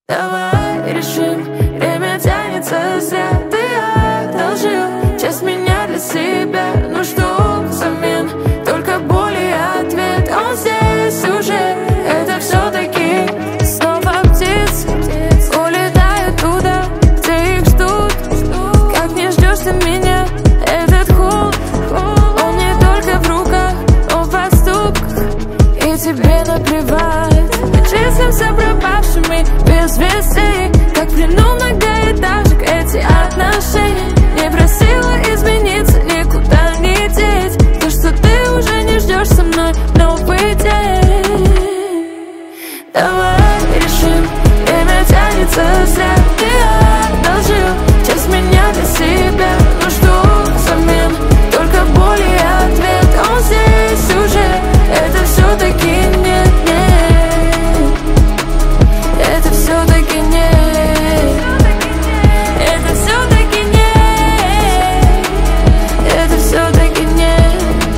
Давай решим, время тянется зря. Ты одолжил часть меня для себя. Ну что взамен? Только боль и ответ. Он здесь уже, это все-таки снова птицы улетают туда, где их ждут. Как не ждешь ты меня, этот холод, он не только в руках, он в поступках. И тебе наплевать. Числимся пропавшими без вестей, как в плену многоэтажек эти отношения. Не просила измениться, никуда не деть то, что ты уже не ждешь со мной новый день. Давай решим, время тянется зря. Ты одолжил часть меня для себя. Ну что взамен? Только боль и ответ. Он здесь уже, это все-таки нет, нет. Это все-таки нет. Это все-таки нет. Это все-таки нет,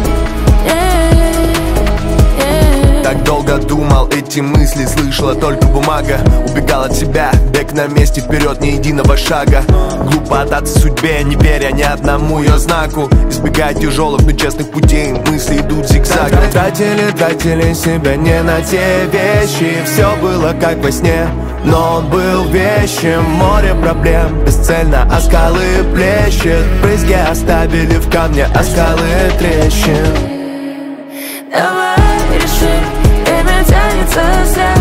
нет. Так долго думал, эти мысли слышала только бумага. Убегал от себя, бег на месте, вперед ни единого шага. Глупо отдаться судьбе, не веря ни одному ее знаку. Избегая тяжелых, но честных путей, мысли идут зигзагом. Тратили себя не на те вещи. Все было как во сне, но он был вещим. Море проблем, бесцельно, а скалы плещет. Брызги оставили в камне, а скалы трещин. Давай решим, время тянется зря.